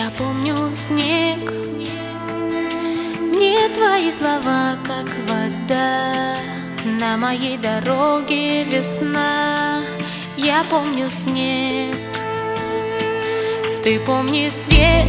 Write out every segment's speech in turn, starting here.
Я помню снег, мне твои слова, как вода. На моей дороге весна. Я помню снег, ты помни свет,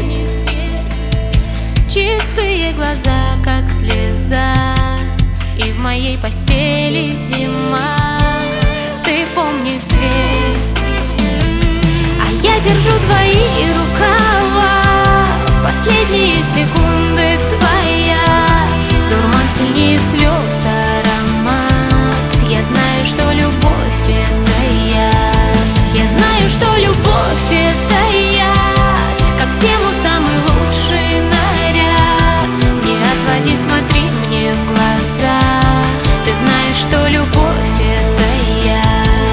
чистые глаза, как слеза. И в моей постели зима. Ты помни свет, а я держу твои рукава. Последние секунды твоя, дурман сильнее слез, аромат. Я знаю, что любовь — это яд. Я знаю, что любовь — это яд. Как в тему самый лучший наряд. Не отводи, смотри мне в глаза. Ты знаешь, что любовь — это яд.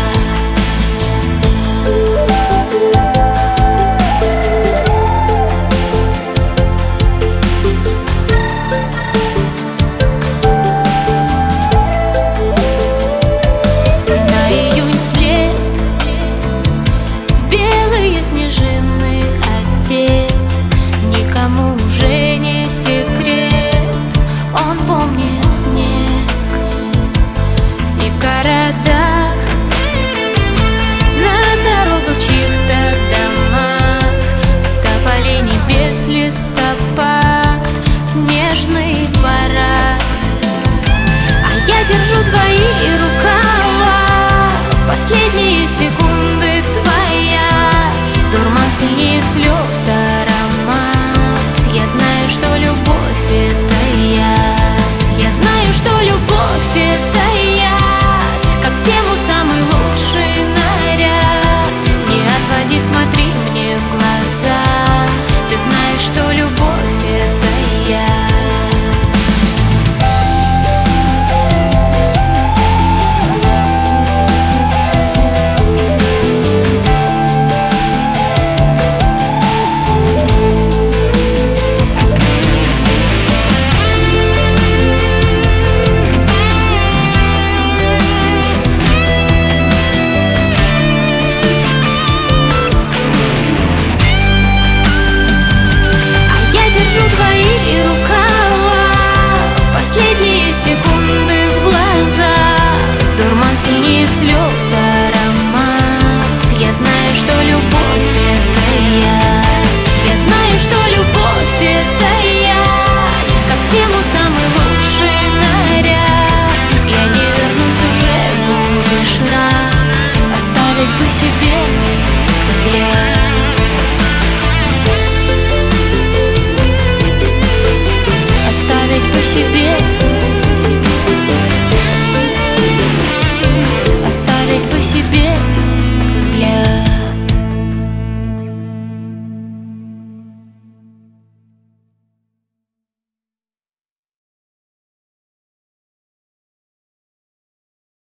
Снежины одет, никому уже не секрет. Он помнит снег. И в городах, на дорогах, чьих-то домах с тополей небес листопад, снежный парад. А я держу твои рукава. Последние секунды твоя, дурман сильнее слез, аромат. Я знаю, что любовь — это яд. Я знаю, что любовь — это яд. Как в тему самый лучший наряд. Не отводи, смотри мне в глаза. Ты знаешь, что любовь — это яд. Последние секунды в глаза, дурман сильнее слез, аромат. Я знаю, что любовь — это яд. Я знаю, что любовь — это яд. Как в тему самый лучший наряд. Я не вернусь, уже будешь рад. Оставить бы себе взгляд.